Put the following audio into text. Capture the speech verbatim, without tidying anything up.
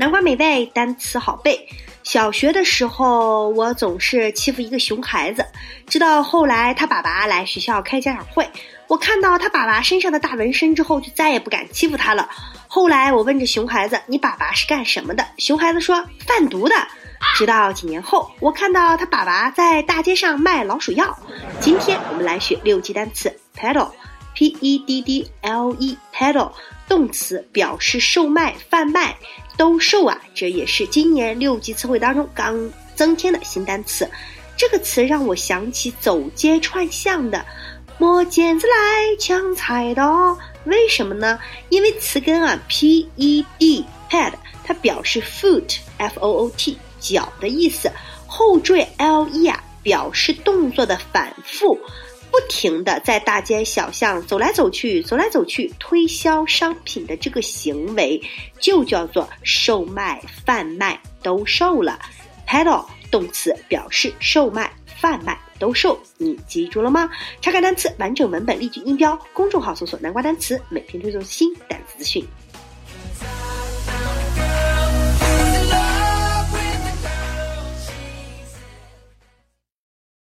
南瓜美味，单词好背。小学的时候，我总是欺负一个熊孩子，直到后来他爸爸来学校开家长会，我看到他爸爸身上的大纹身之后，就再也不敢欺负他了。后来我问着熊孩子，你爸爸是干什么的？熊孩子说，贩毒的。直到几年后，我看到他爸爸在大街上卖老鼠药。今天我们来学六级单词 peddle P E D D L E peddle， 动词表示售卖贩卖兜售啊，这也是今年六级词汇当中刚增添的新单词。这个词让我想起走街串巷的摸剪子来抢菜刀，为什么呢？因为词根啊 P E D ped 它表示 foot F O O T 脚的意思，后缀 L E 啊表示动作的反复，不停地在大街小巷走来走去走来走去推销商品的这个行为就叫做售卖贩卖兜售了。 peddle 动词表示售卖贩卖兜售，你记住了吗？查看单词完整文本例句音标，公众号搜索南瓜单词，每天推送新单词资讯。